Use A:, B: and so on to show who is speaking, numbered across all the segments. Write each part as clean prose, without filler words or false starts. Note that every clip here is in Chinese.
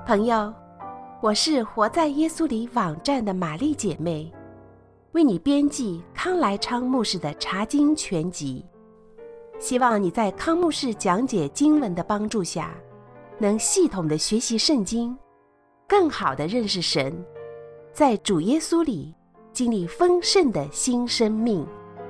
A: 朋友，我是活在耶稣里网站的玛丽姐妹，为你编辑康来昌牧师的查经全集。希望你在康牧师讲解经文的帮助下，能系统的学习圣经，更好的认识神，在主耶稣里经历丰盛的新生命。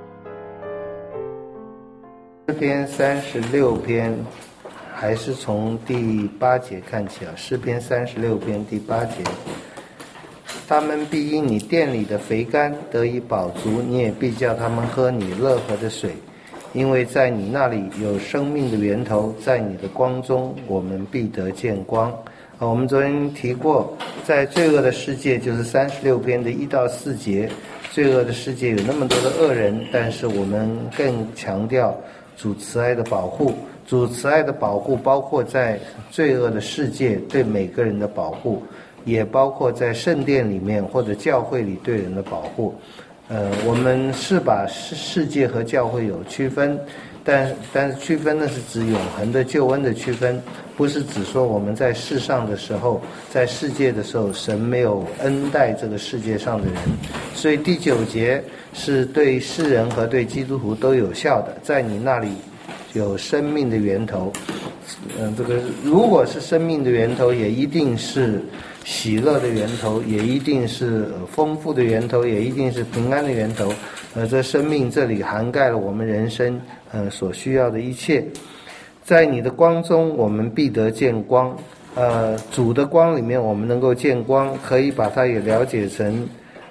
B: 诗篇36篇，还是从第8节看起啊。诗篇36篇第8节，他们必因你殿里的肥甘得以饱足，你也必叫他们喝你乐河的水，因为在你那里有生命的源头，在你的光中我们必得见光。我们昨天提过，在罪恶的世界，就是36篇的1到4节，罪恶的世界有那么多的恶人，但是我们更强调主慈爱的保护。主慈爱的保护包括在罪恶的世界对每个人的保护，也包括在圣殿里面或者教会里对人的保护。我们是把世界和教会有区分，但是区分呢是指永恒的救恩的区分，不是指说我们在世上的时候，在世界的时候，神没有恩待这个世界上的人。所以第9节是对世人和对基督徒都有效的，在你那里有生命的源头。这个如果是生命的源头，也一定是喜乐的源头，也一定是丰富的源头，也一定是平安的源头。这生命这里涵盖了我们人生所需要的一切。在你的光中我们必得见光。主的光里面我们能够见光，可以把它也了解成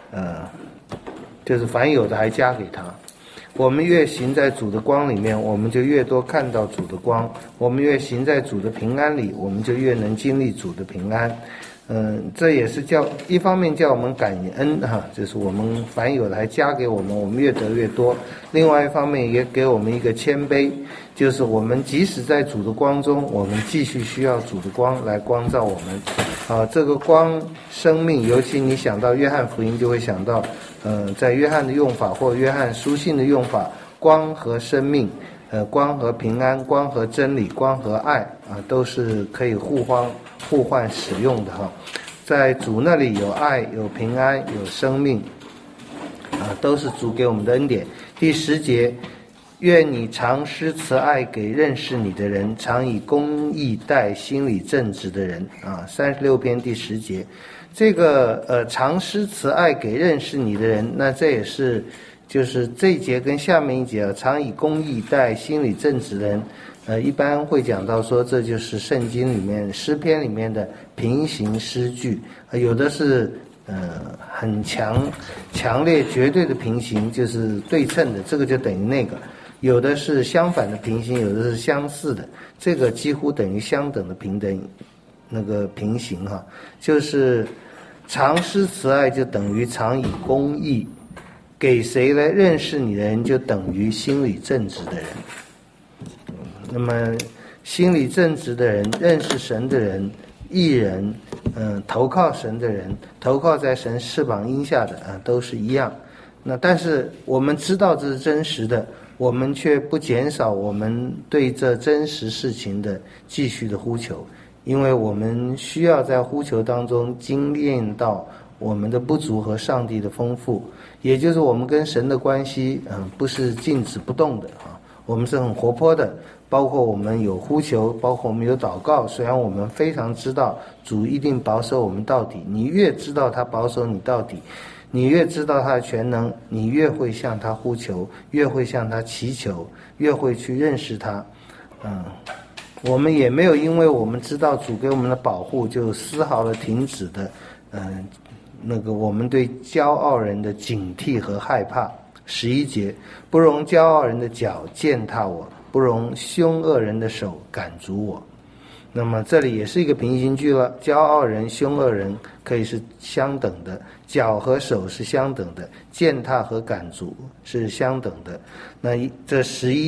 B: 就是凡有的还加给他。我们越行在主的光里面，我们就越多看到主的光；我们越行在主的平安里，我们就越能经历主的平安。这也是一方面叫我们感恩就是我们凡有的还加给我们，我们越得越多。另外一方面也给我们一个谦卑，就是我们即使在主的光中，我们继续需要主的光来光照我们。这个光生命，尤其你想到约翰福音，就会想到在约翰的用法或约翰书信的用法，光和生命，光和平安，光和真理，光和爱都是可以互换使用的在主那里有爱，有平安，有生命都是主给我们的恩典。第10节，愿你常施慈爱给认识你的人，常以公义待心里正直的人36篇第10节，这个常施慈爱给认识你的人，那这也是就是这一节跟下面一节常以公义待心里正直的人，一般会讲到说这就是圣经里面诗篇里面的平行诗句，有的是很强烈绝对的平行，就是对称的，这个就等于那个；有的是相反的平行，有的是相似的，这个几乎等于相等的平行就是常施慈爱就等于常以公义给谁来认识你的人，就等于心里正直的人。那么心里正直的人，认识神的人，义人，投靠神的人，投靠在神翅膀荫下的都是一样。那但是我们知道这是真实的，我们却不减少我们对这真实事情的继续的呼求，因为我们需要在呼求当中经验到我们的不足和上帝的丰富，也就是我们跟神的关系不是静止不动的我们是很活泼的，包括我们有呼求，包括我们有祷告。虽然我们非常知道主一定保守我们到底，你越知道他保守你到底，你越知道他的全能，你越会向他呼求，越会向他祈求，越会去认识他。我们也没有因为我们知道主给我们的保护就丝毫的停止的我们对骄傲人的警惕和害怕。11节，不容骄傲人的脚践踏我，不容凶恶人的手赶逐我。那么这里也是一个平行句了，骄傲人、凶恶人可以是相等的，脚和手是相等的，践踏和赶逐是相等的。那这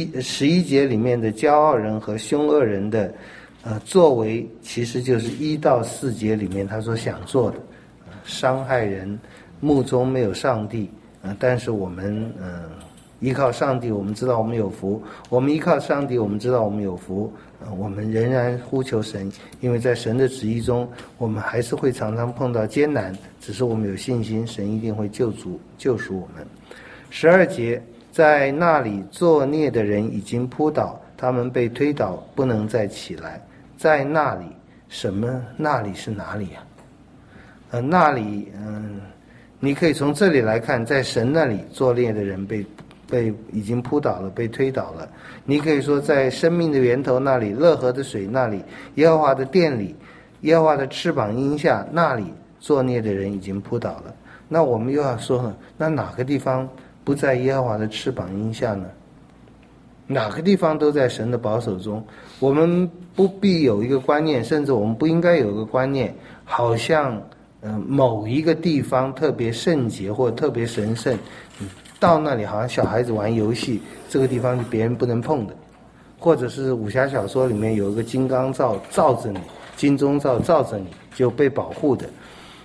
B: 11节里面的骄傲人和凶恶人的作为，其实就是1到4节里面他所想做的，伤害人，目中没有上帝。但是我们依靠上帝，我们知道我们有福；我们依靠上帝，我们知道我们有福。我们仍然呼求神，因为在神的旨意中，我们还是会常常碰到艰难，只是我们有信心，神一定会救赎我们。12节，在那里作孽的人已经扑倒，他们被推倒，不能再起来。在那里，什么？那里是哪里啊？那里，你可以从这里来看，在神那里作孽的人被已经扑倒了，被推倒了。你可以说在生命的源头那里，乐河的水那里，耶和华的殿里，耶和华的翅膀荫下，那里作孽的人已经扑倒了。那我们又要说了，那哪个地方不在耶和华的翅膀荫下呢？哪个地方都在神的保守中。我们不必有一个观念，甚至我们不应该有一个观念，好像某一个地方特别圣洁或特别神圣，到那里好像小孩子玩游戏，这个地方是别人不能碰的。或者是武侠小说里面有一个金刚罩罩着你，金钟罩罩着你，就被保护的。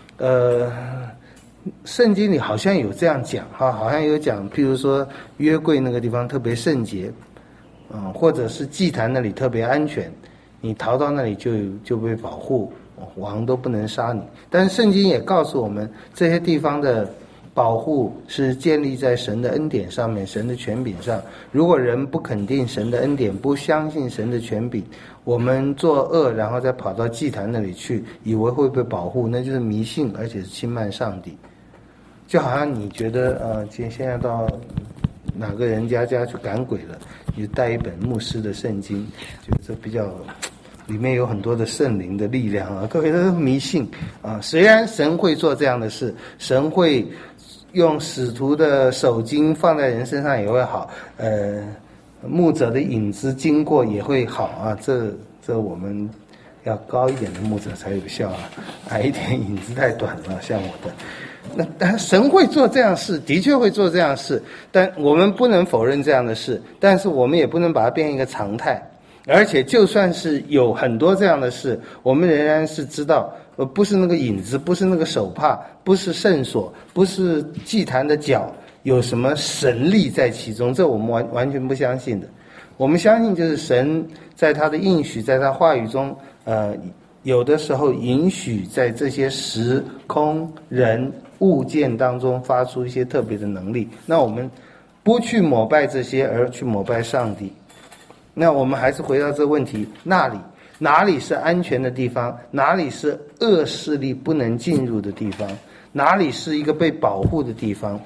B: 圣经里好像有这样讲哈，好像有讲，譬如说约柜那个地方特别圣洁，或者是祭坛那里特别安全，你逃到那里就被保护，王都不能杀你。但是圣经也告诉我们，这些地方的保护是建立在神的恩典上面，神的权柄上。如果人不肯定神的恩典，不相信神的权柄，我们作恶然后再跑到祭坛那里去，以为会被保护，那就是迷信，而且是轻慢上帝。就好像你觉得现在到哪个人家去赶鬼了，你就带一本牧师的圣经，就这比较里面有很多的圣灵的力量啊，各位都是迷信啊。虽然神会做这样的事，神会用使徒的手经放在人身上也会好，牧者的影子经过也会好啊。这我们要高一点的牧者才有效啊，矮一点影子太短了，像我的。那神会做这样的事，的确会做这样的事，但我们不能否认这样的事，但是我们也不能把它变成一个常态。而且就算是有很多这样的事，我们仍然是知道，不是那个影子，不是那个手帕，不是圣所，不是祭坛的脚，有什么神力在其中，这我们完全不相信的。我们相信就是神在他的应许，在他话语中，有的时候允许在这些时空人物件当中发出一些特别的能力，那我们不去膜拜这些，而去膜拜上帝。那我们还是回到这个问题，哪里是安全的地方，哪里是恶势力不能进入的地方，哪里是一个被保护的地方。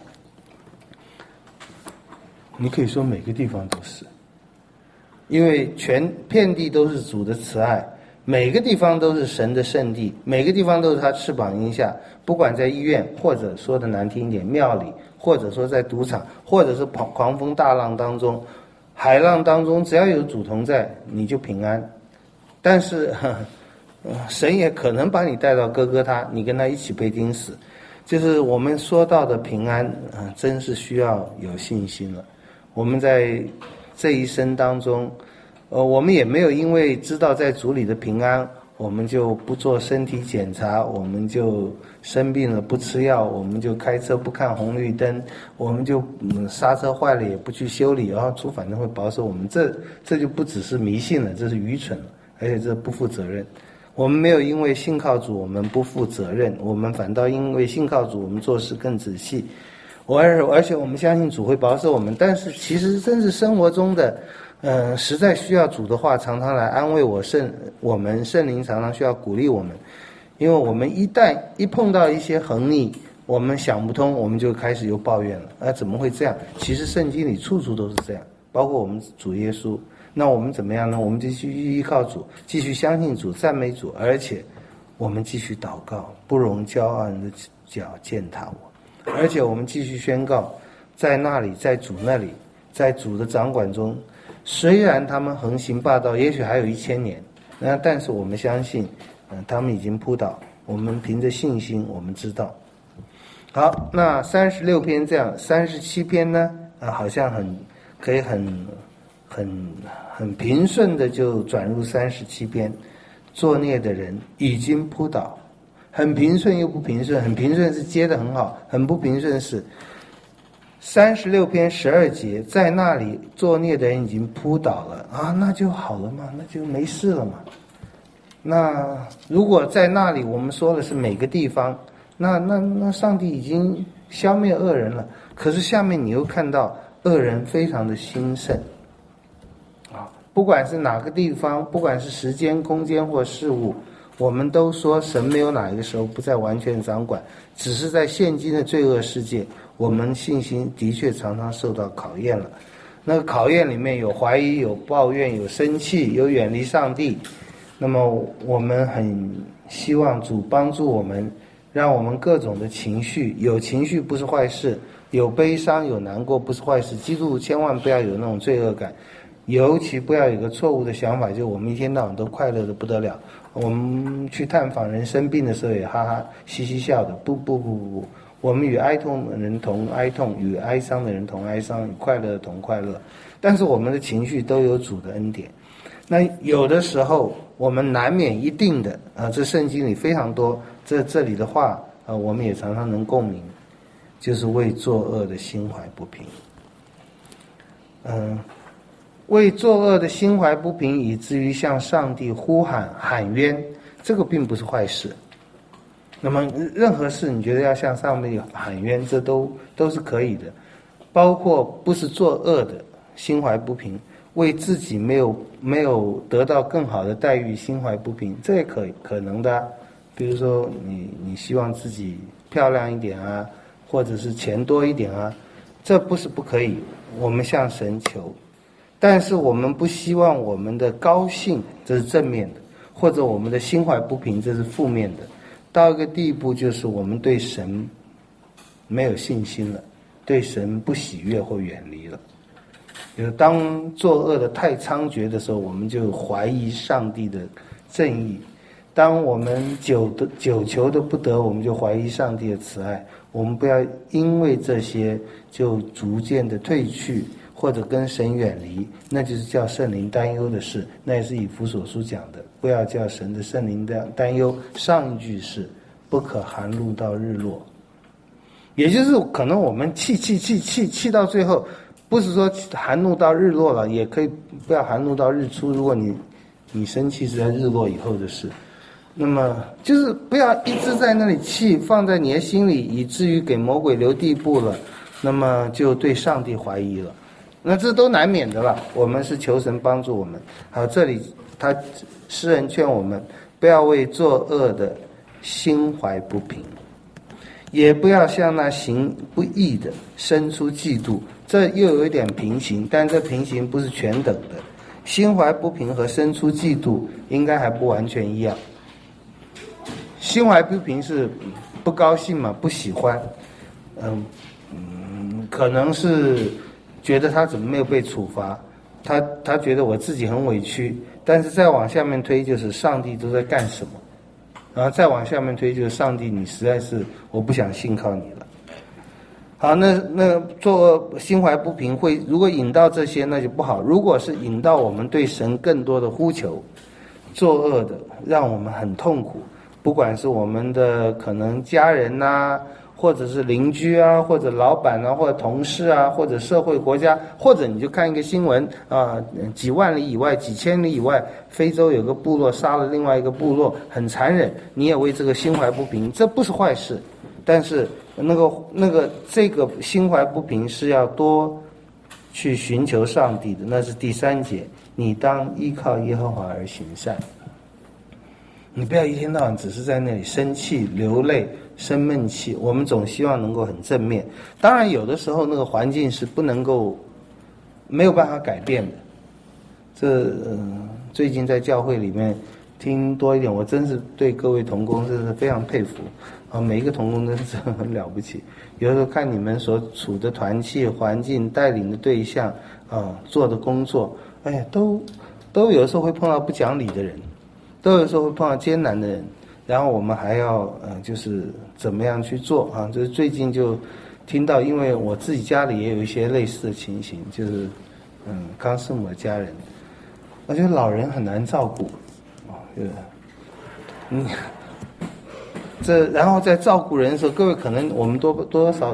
B: 你可以说每个地方都是，因为全遍地都是主的慈爱，每个地方都是神的圣地，每个地方都是他翅膀荫下，不管在医院，或者说的难听一点，庙里，或者说在赌场，或者是狂风大浪当中，海浪当中，只要有主同在，你就平安。但是神也可能把你带到哥哥他，你跟他一起被钉死。就是我们说到的平安，真是需要有信心了。我们在这一生当中，我们也没有因为知道在主里的平安，我们就不做身体检查，我们就生病了不吃药，我们就开车不看红绿灯，我们就刹车坏了也不去修理，然后主反正会保守我们。这就不只是迷信了，这是愚蠢了，而且这不负责任。我们没有因为信靠主我们不负责任，我们反倒因为信靠主我们做事更仔细。而且我们相信主会保守我们，但是其实真是生活中的实在需要主的话常常来安慰我们圣灵常常需要鼓励我们。因为我们一旦碰到一些横逆，我们想不通，我们就开始又抱怨了，怎么会这样？其实圣经里处处都是这样，包括我们主耶稣。那我们怎么样呢？我们继续依靠主，继续相信主，赞美主，而且我们继续祷告，不容骄傲人的脚践踏我。而且我们继续宣告，在那里，在主那里，在主的掌管中，虽然他们横行霸道，也许还有1000年，但是我们相信，他们已经扑倒。我们凭着信心，我们知道。好，那36篇这样，37篇呢？好像可以很平顺的就转入37篇，作孽的人已经扑倒。很平顺又不平顺，很平顺是接得很好，很不平顺是 36篇12节，在那里作孽的人已经扑倒了啊，那就好了嘛，那就没事了嘛。那如果在那里我们说的是每个地方，那上帝已经消灭恶人了。可是下面你又看到恶人非常的兴盛啊，不管是哪个地方，不管是时间、空间或事物，我们都说神没有哪一个时候不再完全掌管，只是在现今的罪恶世界，我们信心的确常常受到考验了。那个考验里面有怀疑，有抱怨，有生气，有远离上帝。那么我们很希望主帮助我们，让我们各种的情绪，有情绪不是坏事，有悲伤有难过不是坏事。基督徒千万不要有那种罪恶感，尤其不要有个错误的想法，就我们一天到晚都快乐的不得了，我们去探访人生病的时候也哈哈嘻嘻笑的。不，我们与哀痛的人同哀痛，与哀伤的人同哀伤，与快乐的同快乐。但是我们的情绪都有主的恩典。那有的时候我们难免一定的这圣经里非常多这里的话我们也常常能共鸣，就是为作恶的心怀不平。为作恶的心怀不平，以至于向上帝喊冤，这个并不是坏事。那么任何事你觉得要向上帝喊冤，这都是可以的，包括不是作恶的心怀不平，为自己没有得到更好的待遇心怀不平，这也可能的比如说你希望自己漂亮一点啊，或者是钱多一点啊，这不是不可以，我们向神求。但是我们不希望我们的高兴，这是正面的，或者我们的心怀不平，这是负面的。到一个地步，就是我们对神没有信心了，对神不喜悦或远离了。就是当作恶的太猖獗的时候，我们就怀疑上帝的正义；当我们久求的不得，我们就怀疑上帝的慈爱。我们不要因为这些就逐渐的退去，或者跟神远离，那就是叫圣灵担忧的事。那也是以弗所书讲的，不要叫神的圣灵担忧。上一句是不可含怒到日落，也就是可能我们气到最后，不是说含怒到日落了，也可以不要含怒到日出。如果你生气是在日落以后的事，那么就是不要一直在那里气放在你的心里，以至于给魔鬼留地步了，那么就对上帝怀疑了。那这都难免的了，我们是求神帮助我们。好，这里诗人劝我们不要为作恶的心怀不平，也不要向那行不义的生出嫉妒。这又有一点平行，但这平行不是全等的。心怀不平和生出嫉妒应该还不完全一样。心怀不平是不高兴嘛，不喜欢，可能是觉得他怎么没有被处罚，他觉得我自己很委屈。但是再往下面推，就是上帝都在干什么，然后再往下面推，就是上帝你实在是我不想信靠你了。好，那做心怀不平会如果引到这些，那就不好。如果是引到我们对神更多的呼求，作恶的让我们很痛苦，不管是我们的可能家人啊，或者是邻居啊，或者老板啊，或者同事啊，或者社会国家，或者你就看一个新闻啊，几万里以外几千里以外，非洲有个部落杀了另外一个部落，很残忍，你也为这个心怀不平，这不是坏事。但是这个心怀不平是要多去寻求上帝的，那是第3节，你当依靠耶和华而行善。你不要一天到晚只是在那里生气流泪生闷气，我们总希望能够很正面。当然有的时候那个环境是没有办法改变的。最近在教会里面听多一点，我真是对各位同工真是非常佩服啊！每一个同工真是很了不起。有的时候看你们所处的团契环境、带领的对象啊、做的工作，哎呀，都有的时候会碰到不讲理的人，都有的时候会碰到艰难的人，然后我们还要就是怎么样去做啊？就是最近就听到，因为我自己家里也有一些类似的情形，就是刚师母的家人，我觉得老人很难照顾。然后在照顾人的时候，各位可能我们多少都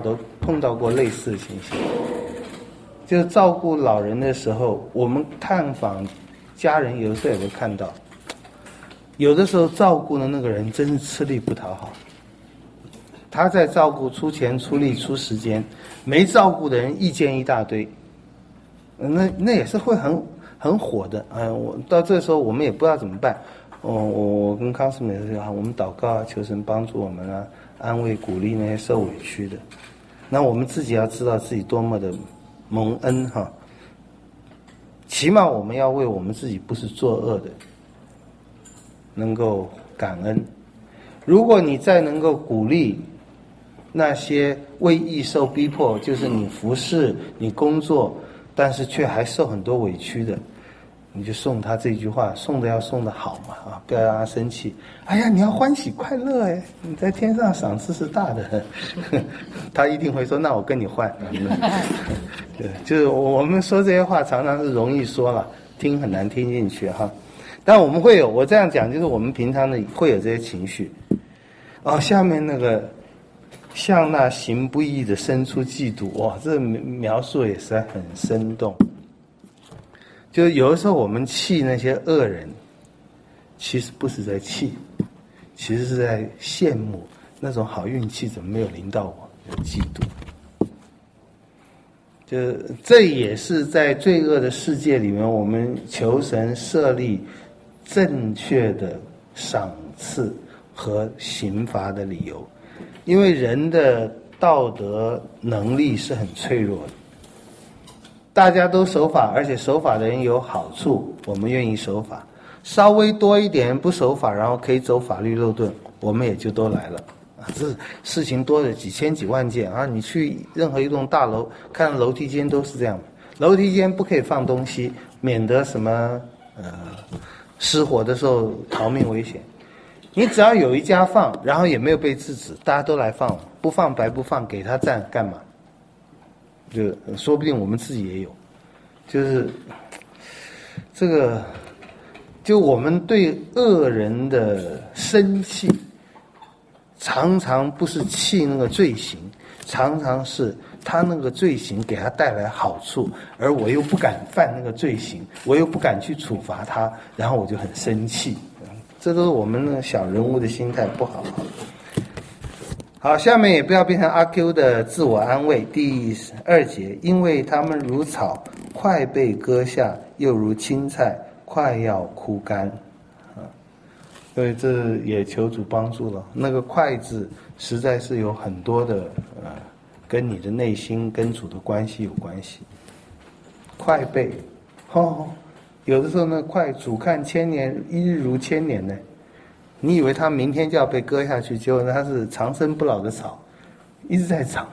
B: 碰到过类似的情形，就是照顾老人的时候，我们探访家人，有的时候也会看到，有的时候照顾的那个人真是吃力不讨好，他在照顾出钱出力出时间，没照顾的人意见一大堆，那也是会很火的。我到这时候我们也不知道怎么办。我跟康师美说，我们祷告啊，求神帮助我们啊，安慰鼓励那些受委屈的。那我们自己要知道自己多么的蒙恩哈，起码我们要为我们自己不是作恶的能够感恩。如果你再能够鼓励那些为义受逼迫，就是你服侍你工作但是却还受很多委屈的，你就送他这句话，送的要送的好嘛，不要让他生气。哎呀，你要欢喜快乐哎，你在天上赏赐是大的。他一定会说，那我跟你换。对，就是我们说这些话常常是容易说了，听很难听进去哈。但我们会有，我这样讲就是我们平常的会有这些情绪。下面那个向那行不义的生出嫉妒，哇，这描述也实在很生动。就有的时候我们气那些恶人，其实不是在气，其实是在羡慕那种好运气怎么没有临到我，有嫉妒。就这也是在罪恶的世界里面，我们求神设立正确的赏赐和刑罚的理由。因为人的道德能力是很脆弱的，大家都守法，而且守法的人有好处，我们愿意守法。稍微多一点不守法，然后可以走法律漏洞，我们也就都来了。这事情多的几千几万件啊！你去任何一栋大楼，看楼梯间都是这样，楼梯间不可以放东西，免得什么失火的时候逃命危险。你只要有一家放，然后也没有被制止，大家都来放，不放白不放，给他占干嘛？就说不定我们自己也有，就是这个，就我们对恶人的生气，常常不是气那个罪行，常常是他那个罪行给他带来好处，而我又不敢犯那个罪行，我又不敢去处罚他，然后我就很生气。这都是我们那个小人物的心态不好。好，下面也不要变成阿 Q 的自我安慰。第2节，因为他们如草，快被割下，又如青菜，快要枯干。所以这也求主帮助了。那个快字实在是有很多的跟你的内心跟主的关系有关系。快被有的时候呢，快主看千年，一日如千年呢。你以为他明天就要被割下去，结果他是长生不老的草，一直在长。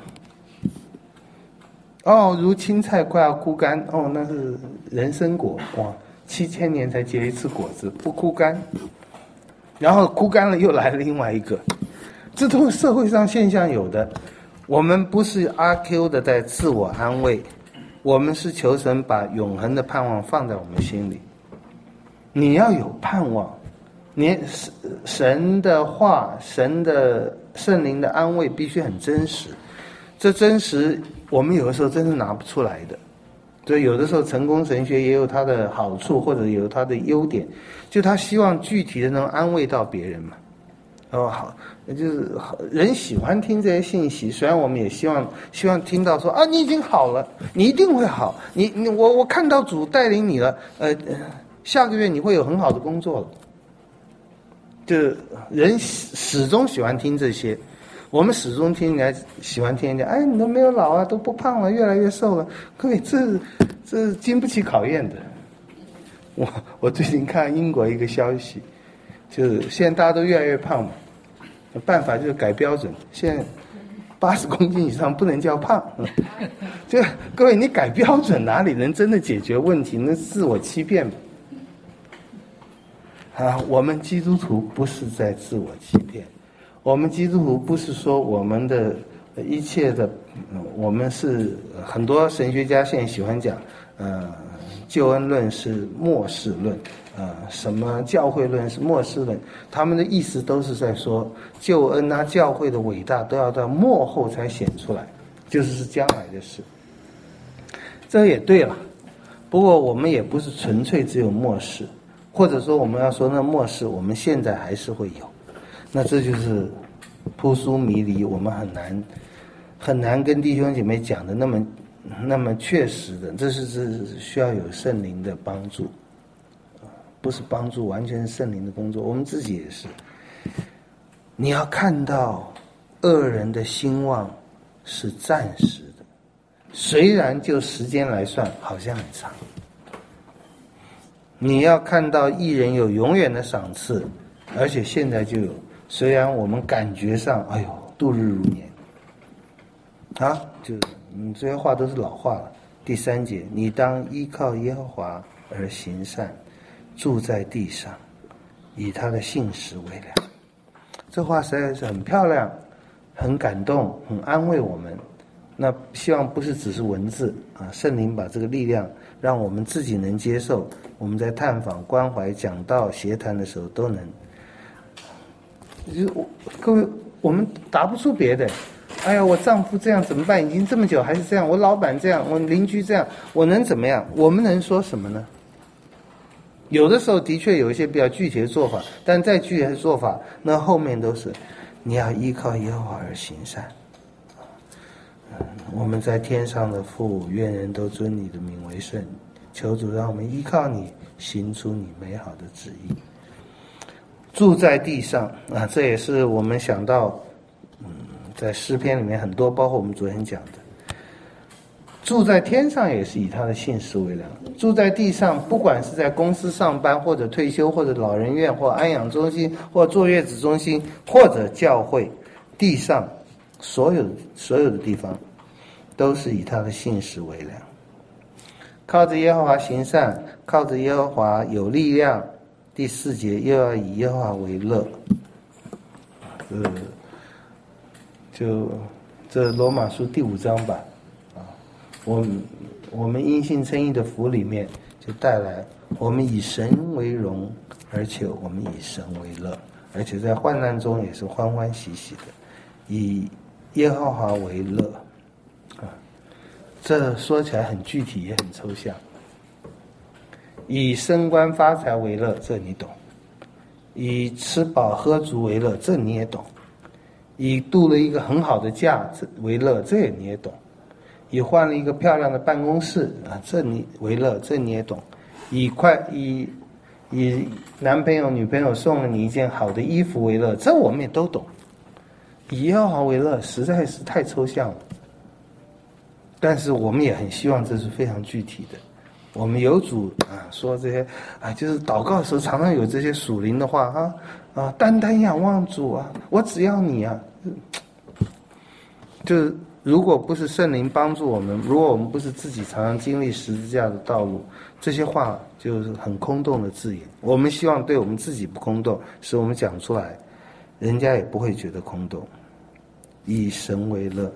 B: 如青菜快要枯干，那是人参果，哇，7000年才结一次果子，不枯干。然后枯干了，又来了另外一个，这都是社会上现象有的。我们不是阿 Q 的在自我安慰。我们是求神把永恒的盼望放在我们心里。你要有盼望，你神的话，神的圣灵的安慰必须很真实。这真实我们有的时候真是拿不出来的。所以有的时候成功神学也有它的好处，或者有它的优点，就他希望具体的能安慰到别人嘛。好，就是人喜欢听这些信息，虽然我们也希望听到说你已经好了，你一定会好，我看到主带领你了，下个月你会有很好的工作了。就是人始终喜欢听这些，我们始终喜欢听人家，你都没有老啊，都不胖了，越来越瘦了。各位，这经不起考验的。我最近看英国一个消息，就是现在大家都越来越胖嘛。办法就是改标准，现在80公斤以上不能叫胖。就各位，你改标准哪里能真的解决问题？那自我欺骗我们基督徒不是在自我欺骗，我们基督徒不是说我们的一切的，我们是很多神学家现在喜欢讲，救恩论是末世论。什么教会论是末世论，他们的意思都是在说救恩教会的伟大都要到末后才显出来， 就是将来的事。这也对了，不过我们也不是纯粹只有末世，或者说我们要说那末世我们现在还是会有，那这就是扑朔迷离，我们很难跟弟兄姐妹讲的那么确实的，这是需要有圣灵的帮助，不是帮助，完全是圣灵的工作。我们自己也是，你要看到恶人的兴旺是暂时的，虽然就时间来算好像很长。你要看到义人有永远的赏赐，而且现在就有，虽然我们感觉上哎呦度日如年啊，就这些话都是老话了。第3节，你当依靠耶和华而行善，住在地上，以他的信实为粮。这话实在是很漂亮，很感动，很安慰我们。那希望不是只是文字啊，圣灵把这个力量让我们自己能接受，我们在探访、关怀、讲道、协谈的时候都能。各位，我们答不出别的。哎呀，我丈夫这样怎么办？已经这么久还是这样，我老板这样，我邻居这样，我能怎么样？我们能说什么呢？有的时候的确有一些比较具体的做法，但再具体的做法，那后面都是你要依靠耶和华而行善。我们在天上的父，愿人都尊你的名为圣。求主让我们依靠你，行出你美好的旨意。住在地上啊，这也是我们想到，在诗篇里面很多，包括我们昨天讲的。住在天上也是以他的信实为粮。住在地上，不管是在公司上班，或者退休，或者老人院，或安养中心，或坐月子中心，或者教会，地上所有的地方，都是以他的信实为粮。靠着耶和华行善，靠着耶和华有力量。第4节，又要以耶和华为乐。这罗马书第5章吧，我们因信称义的福里面就带来，我们以神为荣，而且我们以神为乐，而且在患难中也是欢欢喜喜的，以耶和华为乐。这说起来很具体也很抽象。以升官发财为乐，这你懂；以吃饱喝足为乐，这你也懂；以度了一个很好的假为乐，这你也懂；以换了一个漂亮的办公室啊，这你为乐，这你也懂；以男朋友女朋友送了你一件好的衣服为乐，这我们也都懂。以耶和华为乐实在是太抽象了，但是我们也很希望这是非常具体的。我们有主说这些就是祷告的时候常常有这些属灵的话单单仰望主啊，我只要你啊。就是如果不是圣灵帮助我们，如果我们不是自己常常经历十字架的道路，这些话就是很空洞的字眼。我们希望对我们自己不空洞，使我们讲出来，人家也不会觉得空洞。以神为乐，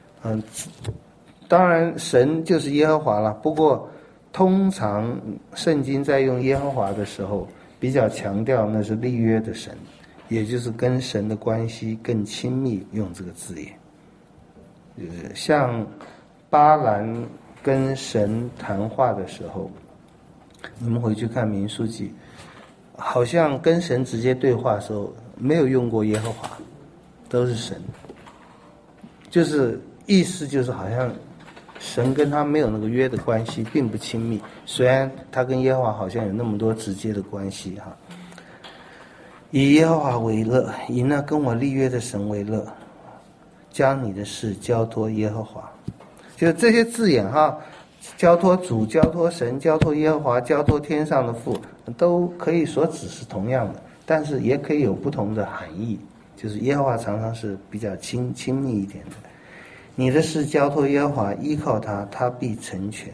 B: 当然神就是耶和华了，不过通常圣经在用耶和华的时候比较强调那是立约的神，也就是跟神的关系更亲密，用这个字眼。像巴兰跟神谈话的时候，你们回去看民数记，好像跟神直接对话的时候没有用过耶和华，都是神，就是意思就是好像神跟他没有那个约的关系，并不亲密，虽然他跟耶和华好像有那么多直接的关系以耶和华为乐，以那跟我立约的神为乐，将你的事交托耶和华。就这些字眼交托主、交托神、交托耶和华、交托天上的父，都可以所指是同样的，但是也可以有不同的含义。就是耶和华常常是比较亲密一点的。你的事交托耶和华，依靠他，他必成全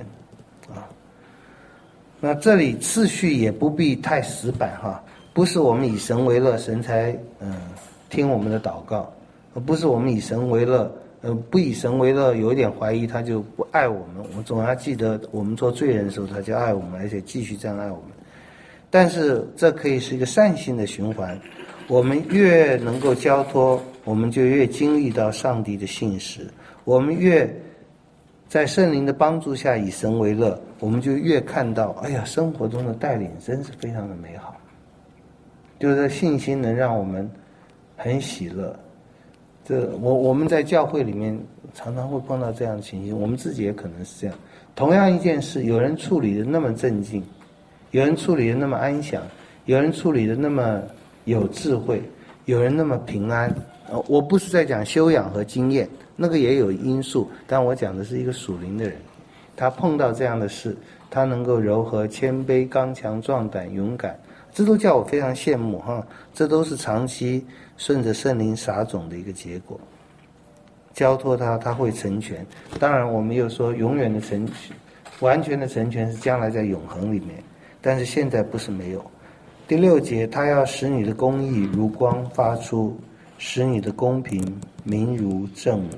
B: 那这里次序也不必太死板不是我们以神为乐，神才听我们的祷告，不是我们以神为乐，不以神为乐，有一点怀疑他就不爱我们。我们总要记得，我们做罪人的时候，他就爱我们，而且继续这样爱我们。但是这可以是一个善性的循环，我们越能够交托我们就越经历到上帝的信实，我们越在圣灵的帮助下以神为乐，我们就越看到，哎呀，生活中的带领真是非常的美好，就是信心能让我们很喜乐。我们在教会里面常常会碰到这样的情形，我们自己也可能是这样。同样一件事，有人处理的那么镇静，有人处理的那么安详，有人处理的那么有智慧，有人那么平安。我不是在讲修养和经验，那个也有因素，但我讲的是一个属灵的人，他碰到这样的事，他能够柔和、谦卑、刚强、壮胆、勇敢，这都叫我非常羡慕哈。这都是长期顺着圣灵撒种的一个结果。交托他，他会成全。当然，我们又说永远的成全、完全的成全是将来在永恒里面，但是现在不是没有。第6节，他要使你的公义如光发出，使你的公平明如正午。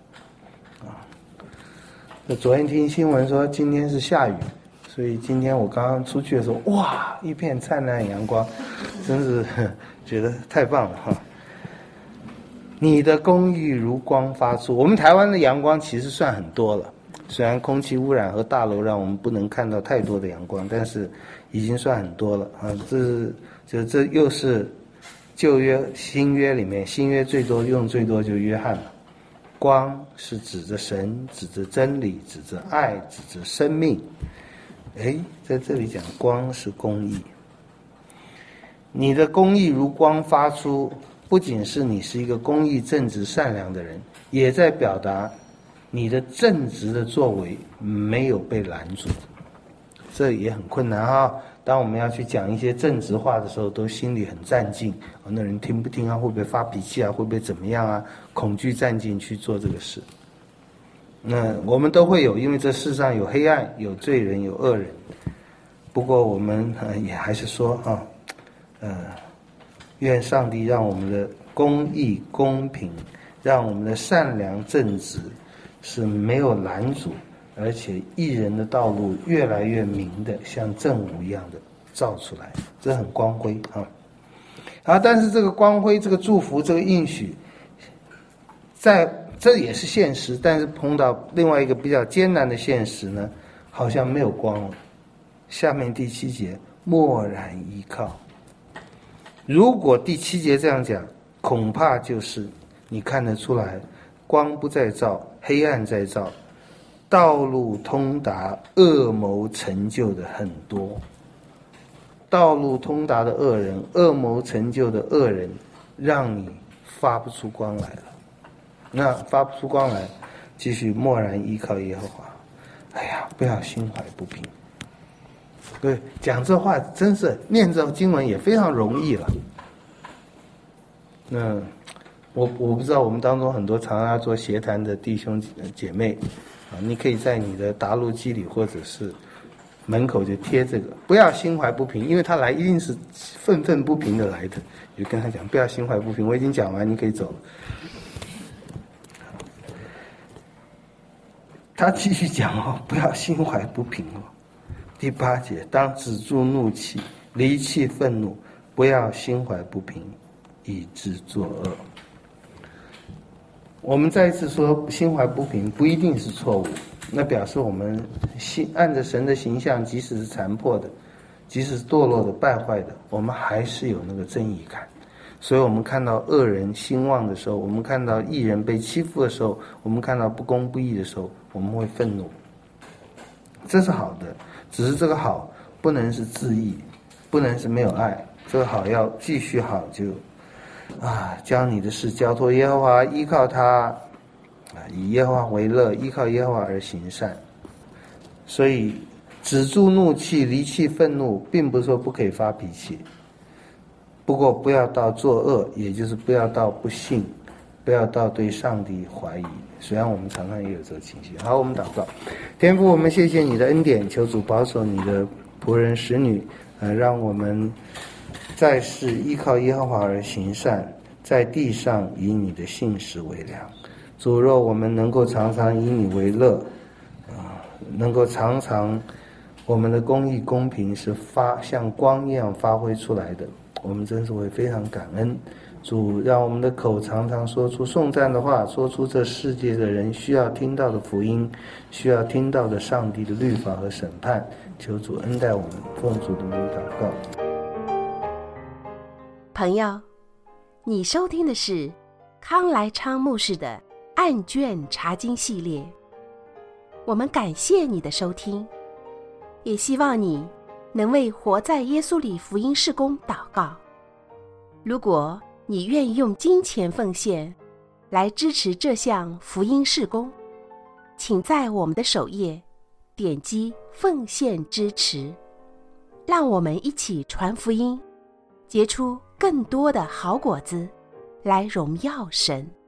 B: 昨天听新闻说今天是下雨，所以今天我刚刚出去的时候，哇，一片灿烂阳光，真是觉得太棒了哈。你的公义如光发出，我们台湾的阳光其实算很多了，虽然空气污染和大楼让我们不能看到太多的阳光，但是已经算很多了啊。这又是旧约新约里面，新约用最多就约翰了。光是指着神，指着真理，指着爱，指着生命。在这里讲光是公义，你的公义如光发出，不仅是你是一个公义正直善良的人，也在表达你的正直的作为没有被拦阻。这也很困难啊。当我们要去讲一些正直话的时候，都心里很战兢，那人听不听啊，会不会发脾气啊，会不会怎么样啊，恐惧战兢去做这个事。那我们都会有，因为这世上有黑暗，有罪人，有恶人。不过我们也还是说愿上帝让我们的公义公平，让我们的善良正直是没有拦阻，而且义人的道路越来越明的像正午一样的照出来，这很光辉啊。但是这个光辉，这个祝福，这个应许，这也是现实，但是碰到另外一个比较艰难的现实呢，好像没有光了。下面第7节，默然依靠。如果第7节这样讲，恐怕就是你看得出来，光不再照，黑暗在照，道路通达，恶谋成就的很多。道路通达的恶人，恶谋成就的恶人，让你发不出光来了。那发不出光来，继续默然依靠耶和华。不要心怀不平。对，讲这话真是念这经文也非常容易了。那我不知道我们当中很多常常做协谈的弟兄姐妹你可以在你的答录机里或者是门口就贴这个，不要心怀不平，因为他来一定是愤愤不平的来的，你就跟他讲不要心怀不平，我已经讲完，你可以走了。他继续讲不要心怀不平第8节，当止住怒气，离弃愤怒，不要心怀不平，以致作恶。我们再一次说，心怀不平不一定是错误，那表示我们按着神的形象，即使是残破的，即使是堕落的、败坏的，我们还是有那个正义感。所以我们看到恶人兴旺的时候，我们看到义人被欺负的时候，我们看到不公不义的时候，我们会愤怒，这是好的。只是这个好不能是自义，不能是没有爱，这个好要继续好，就将你的事交托耶和华，依靠他以耶和华为乐，依靠耶和华而行善。所以止住怒气，离弃愤怒，并不是说不可以发脾气，不过不要到作恶，也就是不要到不信，不要到对上帝怀疑。虽然我们常常也有这个情绪。好，我们祷告。天父，我们谢谢你的恩典，求主保守你的仆人使女，让我们在世依靠耶和华而行善，在地上以你的信实为粮。主，若我们能够常常以你为乐，能够常常我们的公义公平是像光一样发挥出来的， 我们真是会非常感恩。主让我们的口常常说出颂赞的话，说出这世界的人需要听到的福音，需要听到的上帝的律法和审判。求主恩待我们，奉主的名祷告。
A: 朋友，你收听的是康来昌牧师的案卷查经系列。我们感谢你的收听，也希望你能为活在耶稣里福音事工祷告。如果你愿意用金钱奉献来支持这项福音事工，请在我们的首页点击奉献支持，让我们一起传福音，结出更多的好果子，来荣耀神。